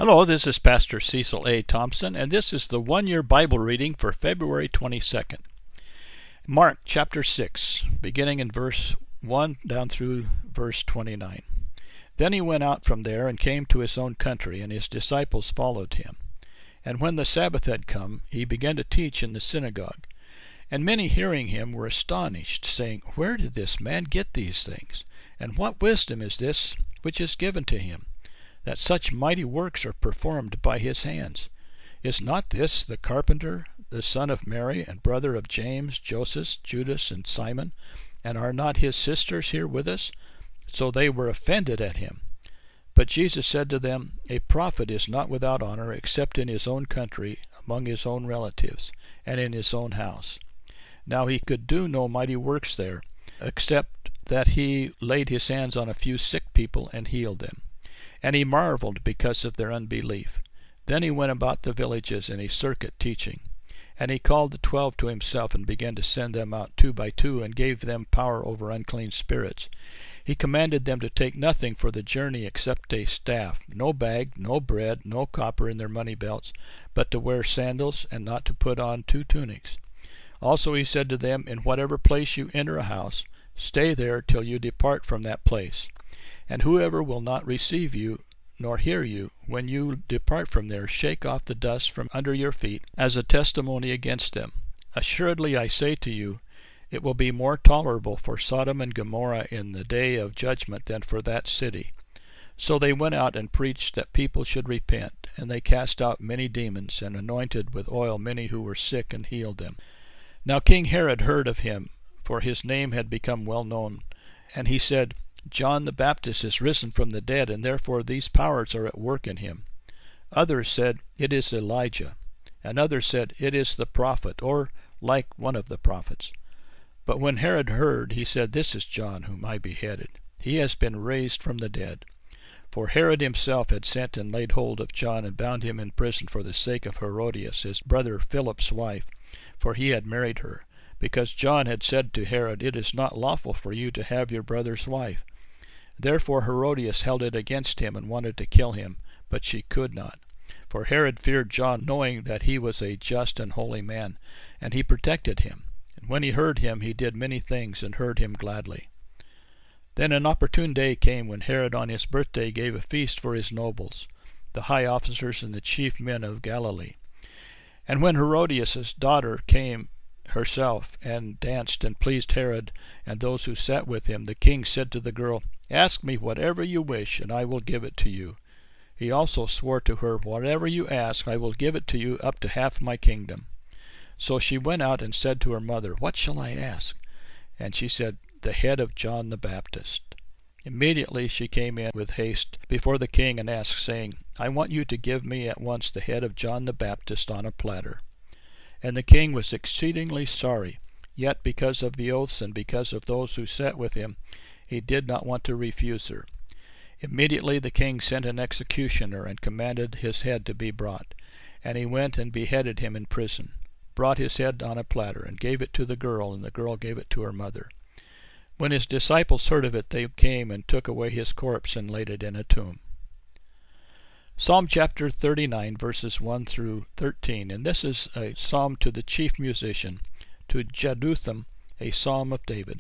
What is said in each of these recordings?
Hello, this is Pastor Cecil A. Thompson, and this is the one-year Bible reading for February 22nd. Mark chapter 6, beginning in verse 1 down through verse 29. Then he went out from there and came to his own country, and his disciples followed him. And when the Sabbath had come, he began to teach in the synagogue. And many hearing him were astonished, saying, Where did this man get these things? And what wisdom is this which is given to him, that such mighty works are performed by his hands? Is not this the carpenter, the son of Mary, and brother of James, Joseph, Judas, and Simon? And are not his sisters here with us? So they were offended at him. But Jesus said to them, A prophet is not without honor except in his own country, among his own relatives, and in his own house. Now he could do no mighty works there, except that he laid his hands on a few sick people and healed them. And he marveled because of their unbelief. Then he went about the villages in a circuit teaching. And he called the 12 to himself, and began to send them out 2 by 2, and gave them power over unclean spirits. He commanded them to take nothing for the journey except a staff, no bag, no bread, no copper in their money belts, but to wear sandals, and not to put on 2 tunics. Also he said to them, In whatever place you enter a house, stay there till you depart from that place. And whoever will not receive you, nor hear you, when you depart from there, shake off the dust from under your feet, as a testimony against them. Assuredly I say to you, it will be more tolerable for Sodom and Gomorrah in the day of judgment than for that city. So they went out and preached that people should repent, and they cast out many demons, and anointed with oil many who were sick, and healed them. Now King Herod heard of him, for his name had become well known, and he said, John the Baptist is risen from the dead, and therefore these powers are at work in him. Others said, It is Elijah. And others said, It is the prophet, or like one of the prophets. But when Herod heard, he said, This is John whom I beheaded. He has been raised from the dead. For Herod himself had sent and laid hold of John, and bound him in prison for the sake of Herodias, his brother Philip's wife, for he had married her, because John had said to Herod, It is not lawful for you to have your brother's wife. Therefore Herodias held it against him, and wanted to kill him, but she could not. For Herod feared John, knowing that he was a just and holy man, and he protected him. And when he heard him, he did many things, and heard him gladly. Then an opportune day came, when Herod on his birthday gave a feast for his nobles, the high officers and the chief men of Galilee. And when Herodias' daughter came herself, and danced and pleased Herod and those who sat with him, the king said to the girl, Ask me whatever you wish, and I will give it to you. He also swore to her, Whatever you ask, I will give it to you, up to half my kingdom. So she went out and said to her mother, What shall I ask? And she said, The head of John the Baptist. Immediately she came in with haste before the king and asked, saying, I want you to give me at once the head of John the Baptist on a platter. And the king was exceedingly sorry, yet because of the oaths and because of those who sat with him, he did not want to refuse her. Immediately the king sent an executioner, and commanded his head to be brought. And he went and beheaded him in prison, brought his head on a platter, and gave it to the girl, and the girl gave it to her mother. When his disciples heard of it, they came and took away his corpse, and laid it in a tomb. Psalm chapter 39, verses 1 through 13, and this is a psalm to the chief musician, to Jeduthun, a psalm of David.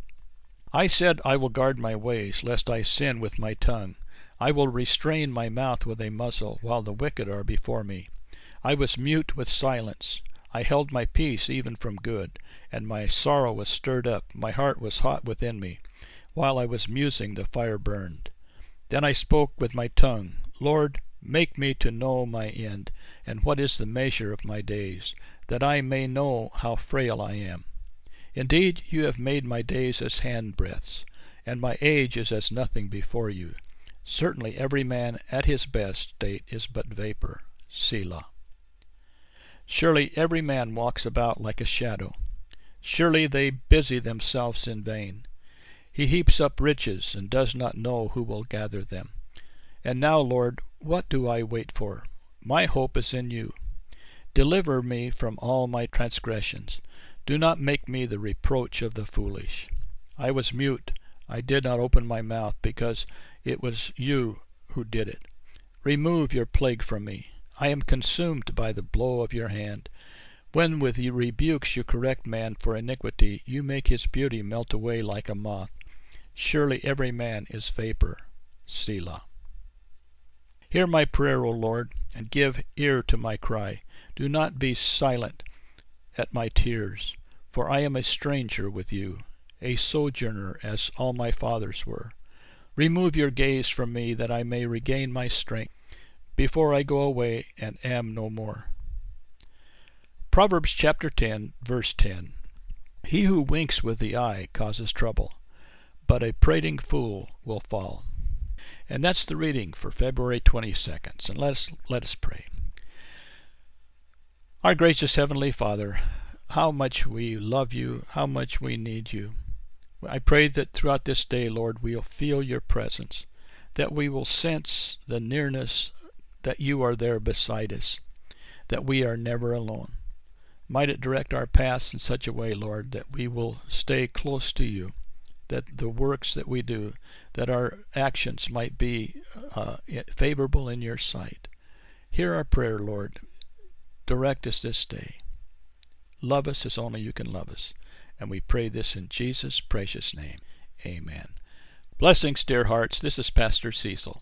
I said, I will guard my ways, lest I sin with my tongue. I will restrain my mouth with a muzzle, while the wicked are before me. I was mute with silence. I held my peace even from good, and my sorrow was stirred up. My heart was hot within me. While I was musing, the fire burned. Then I spoke with my tongue, Lord, make me to know my end, and what is the measure of my days, that I may know how frail I am. Indeed, you have made my days as handbreadths, and my age is as nothing before you. Certainly every man at his best state is but vapor. Selah. Surely every man walks about like a shadow. Surely they busy themselves in vain. He heaps up riches, and does not know who will gather them. And now, Lord, what do I wait for? My hope is in you. Deliver me from all my transgressions. Do not make me the reproach of the foolish. I was mute, I did not open my mouth, because it was you who did it. Remove your plague from me. I am consumed by the blow of your hand. When with your rebukes you correct man for iniquity, you make his beauty melt away like a moth. Surely every man is vapor. Selah. Hear my prayer, O Lord, and give ear to my cry. Do not be silent at my tears, for I am a stranger with you, a sojourner as all my fathers were. Remove your gaze from me, that I may regain my strength, before I go away and am no more. Proverbs chapter 10, verse 10. He who winks with the eye causes trouble, but a prating fool will fall. And that's the reading for February 22nd. And let us pray. Our gracious Heavenly Father, how much we love you, how much we need you. I pray that throughout this day, Lord, we'll feel your presence, that we will sense the nearness, that you are there beside us, that we are never alone. Might it direct our paths in such a way, Lord, that we will stay close to you, that the works that we do, that our actions might be favorable in your sight. Hear our prayer, Lord. Direct us this day. Love us as only you can love us. And we pray this in Jesus' precious name. Amen. Blessings, dear hearts. This is Pastor Cecil.